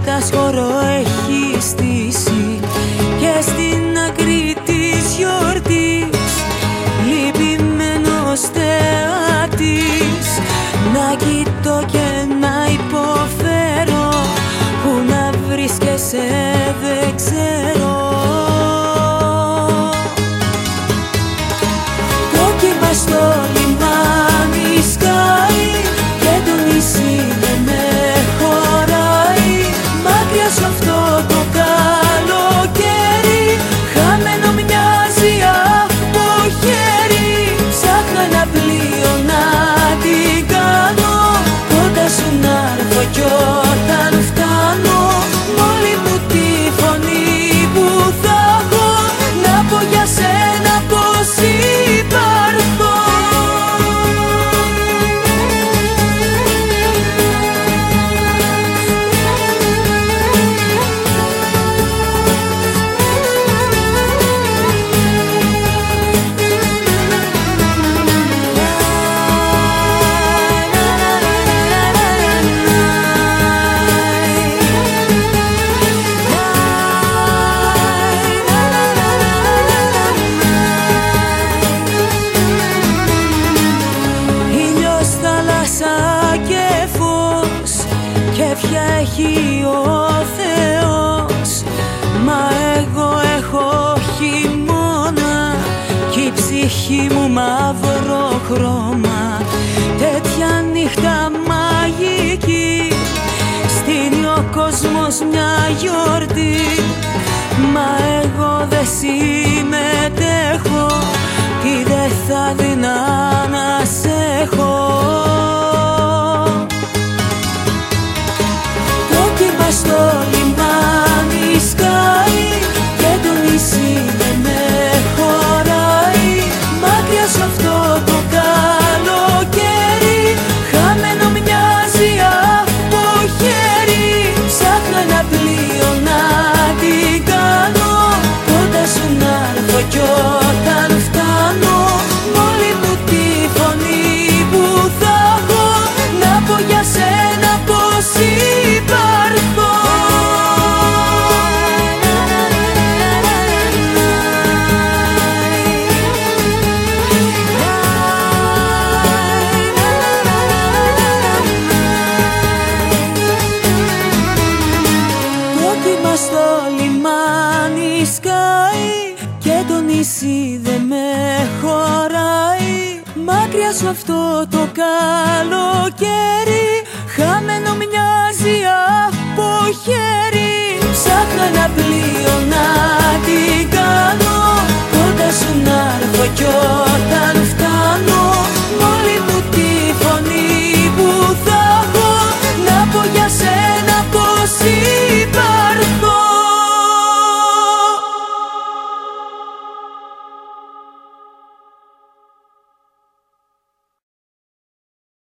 έρωτας χώρο έχει στήσει και στην άκρη της γιορτής λυπημένος θεατής να κοιτώ και να υποφέρω, που να βρίσκεσαι δεν ξέρω. Το κύμα στο λιμάνι σκάει και το νησί δεν με χωράει, μακριά σ' αυτό το καλοκαίρι χαμένο μοιάζει από χέρι. Ψάχνω ένα πλοίο να την κάνω, κοντά σου να έρθω κι όταν φτάνω μ' όλη μου τη φωνή που θα έχω να πω για σένα πως υπάρχω. Κέφια έχει ο Θεός, μα εγώ έχω χειμώνα κι η ψυχή μου μαύρο χρώμα. Τέτοια νύχτα μαγική στείνει ο κόσμος μια γιορτή, μα εγώ δεν συμμετέχω, τι δεν θα δεινά να σε έχω. Στο λιμάνι σκάει και το νησί δεν με χωράει, μακριά σ' αυτό το καλοκαίρι χαμένο μοιάζει από χέρι. Ψάχνω ένα πλοίο να την κάνω, κοντά σου να έρθω κι όταν φτάνω μ' όλη μου τη φωνή που θα έχω να πω για σένα πως υπάρχω. Στο λιμάνι σκάει και το νησί δεν με χωράει, μακριά σου αυτό το καλοκαίρι